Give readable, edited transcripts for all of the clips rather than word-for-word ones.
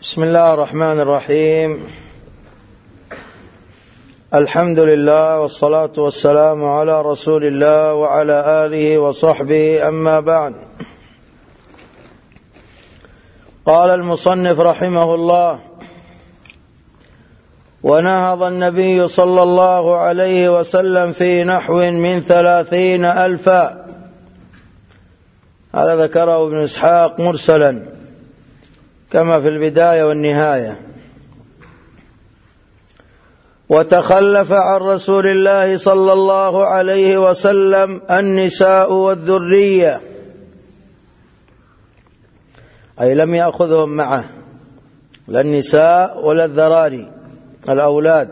بسم الله الرحمن الرحيم. الحمد لله والصلاة والسلام على رسول الله وعلى آله وصحبه، أما بعد. قال المصنف رحمه الله: ونهض النبي صلى الله عليه وسلم في نحو من 30,000. هذا ذكره ابن إسحاق مرسلا كما في البداية والنهاية. وتخلف عن رسول الله صلى الله عليه وسلم النساء والذرية، أي لم يأخذهم معه، لا النساء ولا الذراري الأولاد.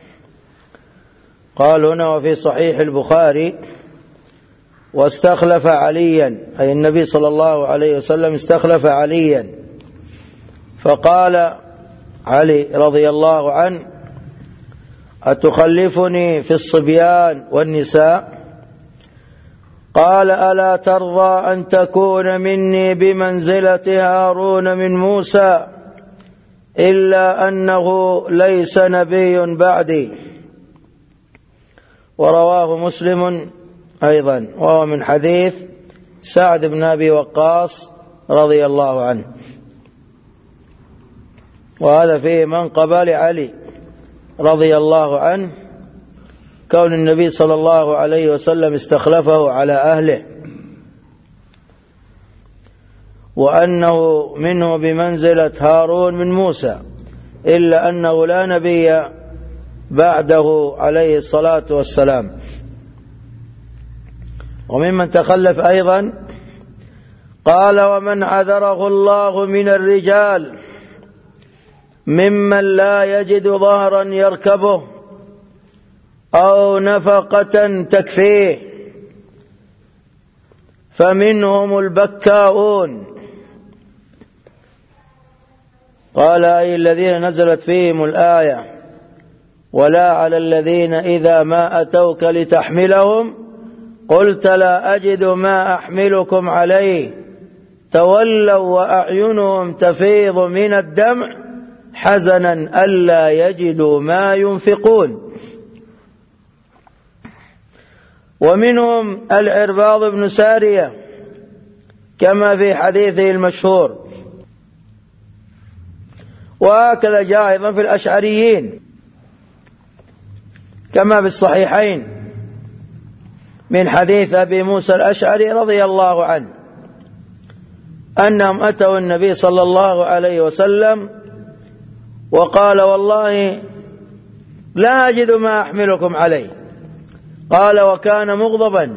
قال هنا وفي صحيح البخاري: واستخلف عليا، أي النبي صلى الله عليه وسلم استخلف عليا، فقال علي رضي الله عنه: أتخلفني في الصبيان والنساء؟ قال: ألا ترضى أن تكون مني بمنزلة هارون من موسى، إلا أنه ليس نبي بعدي. ورواه مسلم أيضا، وهو من حديث سعد بن أبي وقاص رضي الله عنه. وهذا فيه منقبة لعلي رضي الله عنه، كون النبي صلى الله عليه وسلم استخلفه على أهله، وأنه منه بمنزلة هارون من موسى، إلا أنه لا نبي بعده عليه الصلاة والسلام. وممن تخلف أيضا قال: ومن عذره الله من الرجال ممن لا يجد ظهرا يركبه أو نفقة تكفيه، فمنهم البكاؤون. قال: أي الذين نزلت فيهم الآية: ولا على الذين إذا ما أتوك لتحملهم قلت لا أجد ما أحملكم عليه تولوا وأعينهم تفيض من الدمع حزنا ألا يجدوا ما ينفقون. ومنهم العرباض بن سارية كما في حديثه المشهور. وهكذا جاء أيضا في الأشعريين كما في الصحيحين من حديث أبي موسى الأشعري رضي الله عنه أنهم أتوا النبي صلى الله عليه وسلم وقال: والله لا أجد ما أحملكم عليه. قال: وكان مغضبا،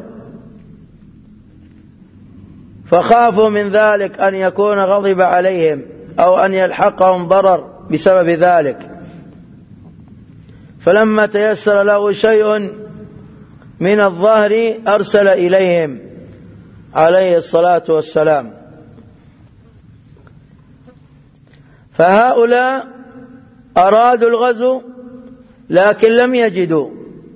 فخافوا من ذلك أن يكون غضب عليهم أو أن يلحقهم ضرر بسبب ذلك، فلما تيسر له شيء من الظهر أرسل إليهم عليه الصلاة والسلام. فهؤلاء أرادوا الغزو لكن لم يجدوا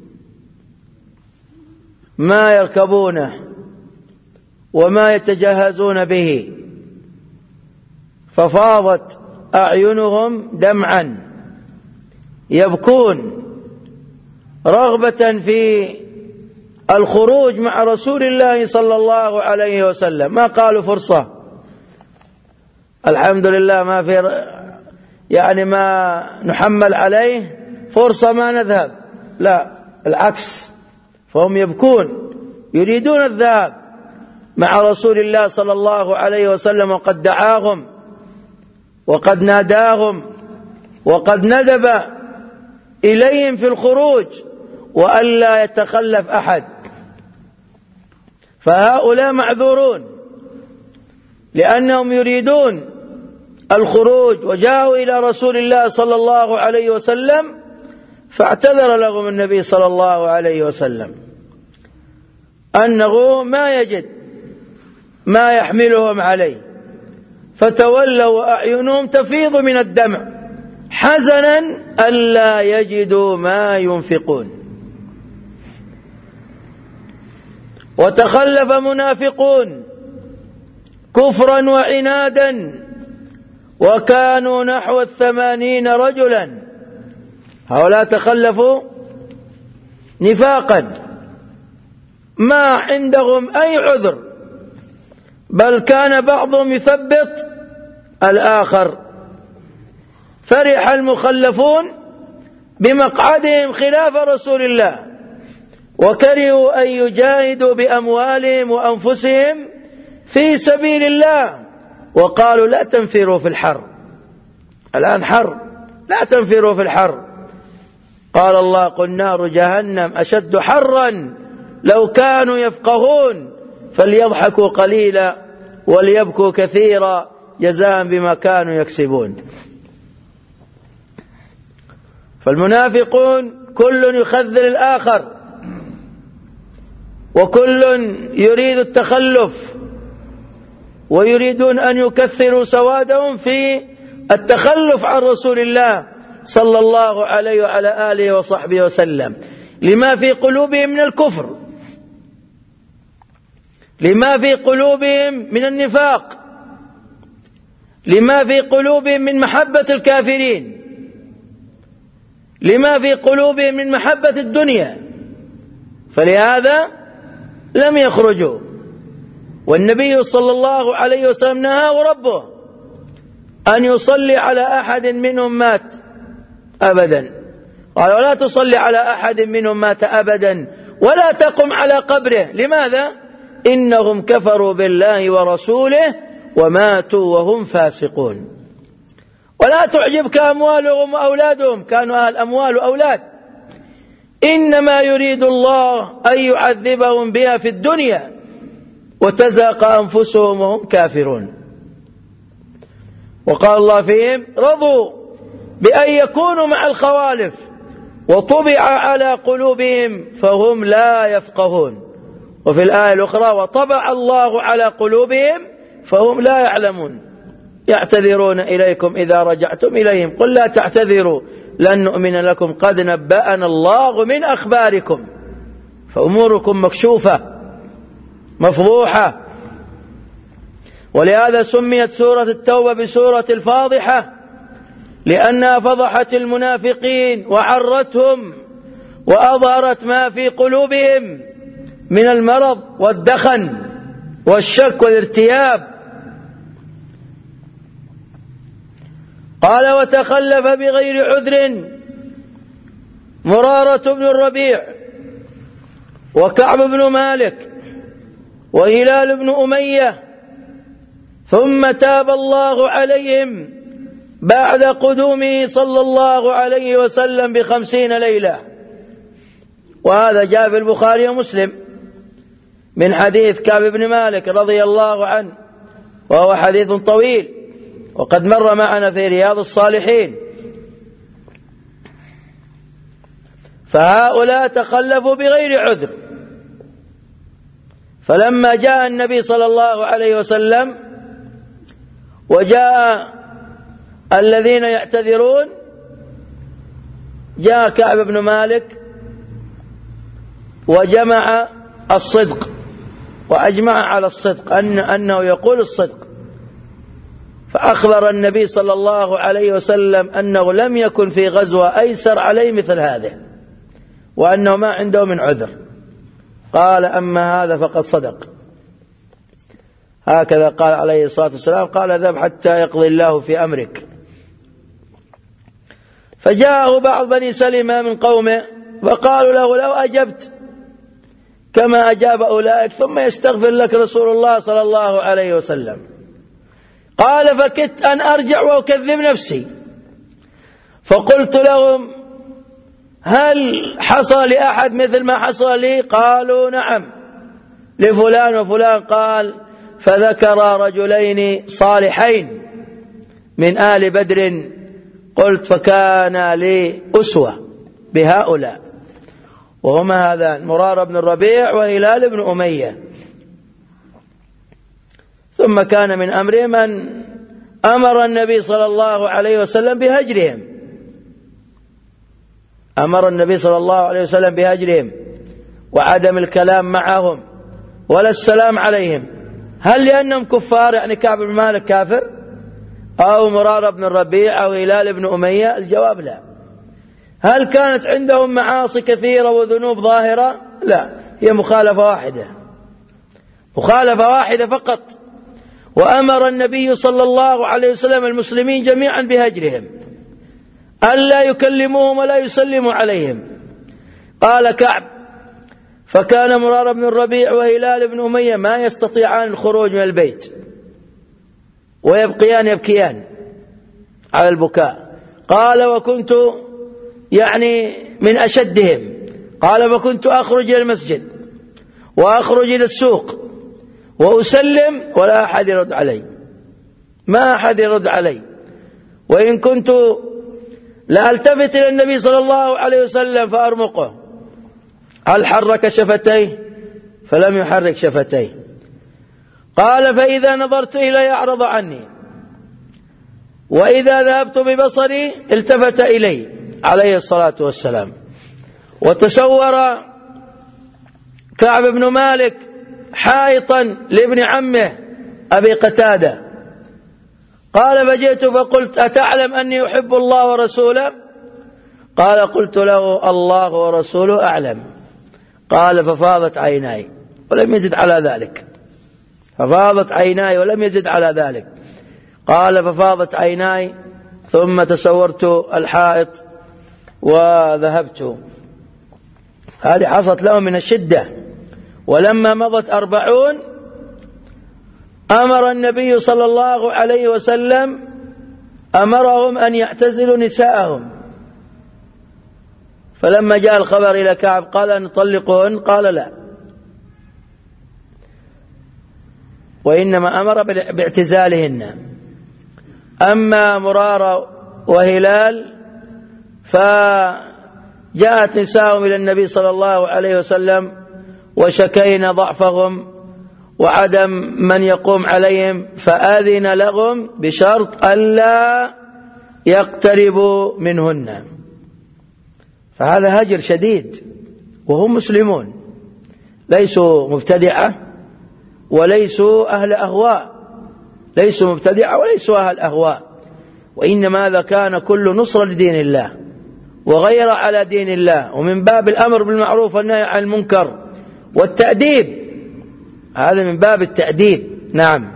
ما يركبونه وما يتجهزون به، ففاضت أعينهم دمعا يبكون رغبة في الخروج مع رسول الله صلى الله عليه وسلم. ما قالوا فرصة، الحمد لله ما في يعني ما نحمل عليه فرصة ما نذهب، لا العكس، فهم يبكون يريدون الذهاب مع رسول الله صلى الله عليه وسلم، وقد دعاهم وقد ناداهم وقد ندب إليهم في الخروج وألا يتخلف أحد. فهؤلاء معذورون لأنهم يريدون الخروج وجاءوا إلى رسول الله صلى الله عليه وسلم، فاعتذر لهم النبي صلى الله عليه وسلم أنه ما يجد ما يحملهم عليه، فتولوا وأعينهم تفيض من الدمع حزنا ألا يجدوا ما ينفقون. وتخلف منافقون كفرا وعنادا وكانوا نحو 80 رجلا. هؤلاء تخلفوا نفاقا، ما عندهم أي عذر، بل كان بعضهم يثبط الآخر. فرح المخلفون بمقعدهم خلاف رسول الله، وكرهوا أن يجاهدوا بأموالهم وأنفسهم في سبيل الله، وقالوا لا تنفروا في الحر. الآن حر، لا تنفروا في الحر. قال الله: قل نار جهنم أشد حرا لو كانوا يفقهون فليضحكوا قليلا وليبكوا كثيرا جزاء بما كانوا يكسبون. فالمنافقون كل يخذل الآخر، وكل يريد التخلف، ويريدون أن يكثروا سوادهم في التخلف عن رسول الله صلى الله عليه وعلى آله وصحبه وسلم، لما في قلوبهم من الكفر، لما في قلوبهم من النفاق، لما في قلوبهم من محبة الكافرين، لما في قلوبهم من محبة الدنيا، فلهذا لم يخرجوا. والنبي صلى الله عليه وسلم نهاه ربه أن يصلي على أحد منهم مات أبدا، قال: ولا تصلي على أحد منهم مات أبدا ولا تقم على قبره. لماذا؟ إنهم كفروا بالله ورسوله وماتوا وهم فاسقون. ولا تعجبك أموالهم وأولادهم، كانوا أهل أموال وأولاد، إنما يريد الله أن يعذبهم بها في الدنيا وتزهق أنفسهم وهم كافرون. وقال الله فيهم: رضوا بأن يكونوا مع الخوالف وطبع على قلوبهم فهم لا يفقهون. وفي الآية الأخرى: وطبع الله على قلوبهم فهم لا يعلمون. يعتذرون إليكم إذا رجعتم إليهم قل لا تعتذروا لن نؤمن لكم قد نبأنا الله من أخباركم. فأموركم مكشوفة مفضوحة. ولهذا سميت سورة التوبة بسورة الفاضحة، لأنها فضحت المنافقين وعرتهم وأظهرت ما في قلوبهم من المرض والدخن والشك والارتياب. قال: وتخلف بغير عذر مرارة بن الربيع وكعب بن مالك وهلال بن أمية، ثم تاب الله عليهم بعد قدومه صلى الله عليه وسلم ب50 ليلة. وهذا جاء في البخاري ومسلم من حديث كعب بن مالك رضي الله عنه، وهو حديث طويل وقد مر معنا في رياض الصالحين. فهؤلاء تخلفوا بغير عذر، فلما جاء النبي صلى الله عليه وسلم وجاء الذين يعتذرون، جاء كعب بن مالك وجمع الصدق وأجمع على الصدق أنه يقول الصدق، فأخبر النبي صلى الله عليه وسلم أنه لم يكن في غزوة أيسر عليه مثل هذه، وأنه ما عنده من عذر. قال: أما هذا فقد صدق. هكذا قال عليه الصلاة والسلام. قال: اذهب حتى يقضي الله في أمرك. فجاءه بعض بني سلمة من قومه وقالوا له: لو أجبت كما أجاب أولئك ثم يستغفر لك رسول الله صلى الله عليه وسلم. قال: فكدت أن أرجع وأكذب نفسي، فقلت لهم: هل حصل لأحد مثل ما حصل لي؟ قالوا: نعم، لفلان وفلان. قال: فذكر رجلين صالحين من آل بدر، قلت: فكان لي أسوة بهؤلاء، وهما هذان مرار بن الربيع وهلال بن أمية. ثم كان من أمرهم أن أمر النبي صلى الله عليه وسلم بهجرهم، أمر النبي صلى الله عليه وسلم بهجرهم وعدم الكلام معهم ولا السلام عليهم. هل لأنهم كفار، يعني كعب بن مالك كافر، أو مرارة بن الربيع أو هلال بن أمية؟ الجواب لا. هل كانت عندهم معاصي كثيرة وذنوب ظاهرة؟ لا، هي مخالفة واحدة، مخالفة واحدة فقط. وأمر النبي صلى الله عليه وسلم المسلمين جميعا بهجرهم، ألا يكلموهم ولا يسلموا عليهم. قال كعب: فكان مرارة بن الربيع وهلال بن أمية ما يستطيعان الخروج من البيت ويبقيان يبكيان على البكاء. قال: وكنت من أشدهم. قال: فكنت أخرج إلى المسجد وأخرج إلى السوق وأسلم ولا أحد يرد علي، ما أحد يرد علي. وإن كنت لألتفت إلى النبي صلى الله عليه وسلم فأرمقه: هل حرك شفتيه؟ فلم يحرك شفتيه. قال: فإذا نظرت إليه أعرض عني، وإذا ذهبت ببصري التفت إلي عليه الصلاة والسلام. وتصور كعب بن مالك حائطا لابن عمه أبي قتادة. قال: فجئت فقلت: أتعلم أني أحب الله ورسوله؟ قال: قلت له: الله ورسوله أعلم. قال: ففاضت عيناي ولم يزد على ذلك، ففاضت عيناي ولم يزد على ذلك. قال: ففاضت عيناي ثم تصورت الحائط وذهبت. هذه حصلت لهم من الشدة. ولما مضت 40 أمر النبي صلى الله عليه وسلم أمرهم أن يعتزلوا نساءهم. فلما جاء الخبر إلى كعب قال: أن نطلقهن؟ قال: لا، وإنما أمر باعتزالهن. أما مرارة وهلال فجاءت نساءهم إلى النبي صلى الله عليه وسلم وشكينا ضعفهم وعدم من يقوم عليهم، فآذن لهم بشرط ألا يقتربوا منهن. فهذا هجر شديد، وهم مسلمون ليسوا مبتدعة وليسوا أهل أهواء، ليسوا مبتدعة وليسوا أهل أهواء، وإنما هذا كان كل نصر لدين الله وغير على دين الله، ومن باب الأمر بالمعروف والنهي عن المنكر والتأديب، هذا من باب التأديب. نعم.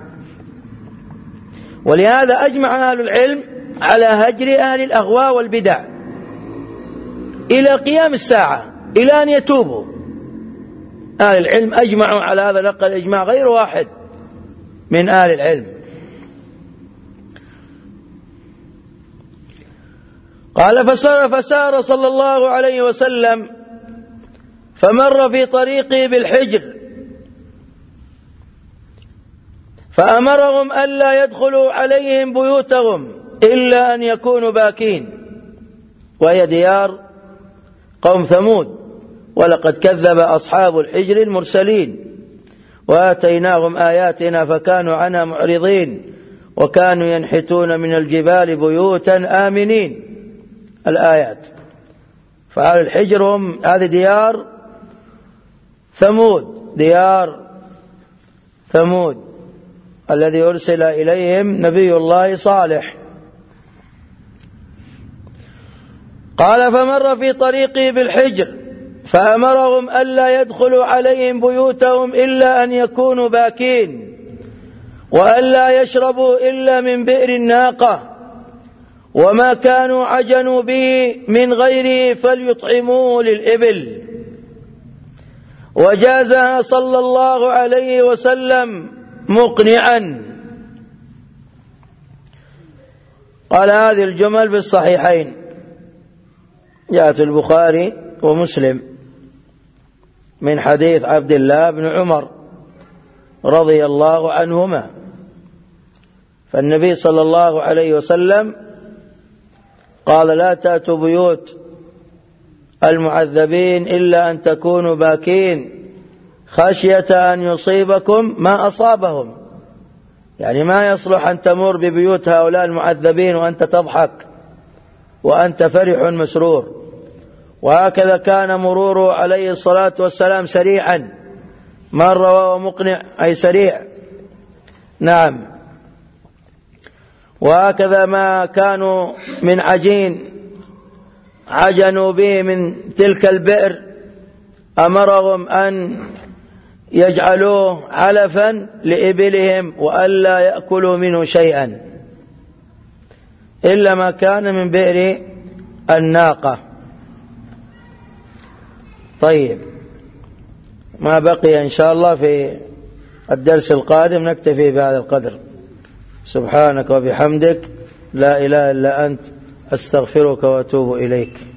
ولهذا أجمع أهل العلم على هجر أهل الأهواء والبدع إلى قيام الساعة، إلى أن يتوبوا. أهل العلم أجمعوا على هذا، نقل إجماع غير واحد من أهل العلم. قال: فسار صلى الله عليه وسلم فمر في طريقه بالحجر فأمرهم ألا يدخلوا عليهم بيوتهم إلا أن يكونوا باكين، وهي ديار قوم ثمود. ولقد كذب أصحاب الحجر المرسلين وآتيناهم آياتنا فكانوا عنها معرضين وكانوا ينحتون من الجبال بيوتا آمنين. الآيات. فأهل الحجر هم هذه ديار ثمود، ديار ثمود الذي أرسل إليهم نبي الله صالح. قال: فمر في طريقه بالحجر فأمرهم ألا يدخلوا عليهم بيوتهم إلا أن يكونوا باكين، وألا يشربوا إلا من بئر الناقة، وما كانوا عجنوا به من غيره فليطعموه للإبل. وجازها صلى الله عليه وسلم مقنعا. قال: هذه الجمل في الصحيحين، جاءت البخاري ومسلم من حديث عبد الله بن عمر رضي الله عنهما. فالنبي صلى الله عليه وسلم قال: لا تأتوا بيوت المعذبين إلا أن تكونوا باكين خشية أن يصيبكم ما أصابهم. يعني ما يصلح أن تمر ببيوت هؤلاء المعذبين وأنت تضحك وأنت فرح مسرور. وهكذا كان مروره عليه الصلاة والسلام سريعا، مر وهو مقنع أي سريع. نعم. وهكذا ما كانوا من عجين عجنوا به من تلك البئر أمرهم أن يجعلوه علفا لإبلهم وألا يأكلوا منه شيئا إلا ما كان من بئر الناقة. طيب، ما بقي إن شاء الله في الدرس القادم نكتفي بهذا القدر. سبحانك وبحمدك، لا إله إلا أنت، أستغفرك وأتوب إليك.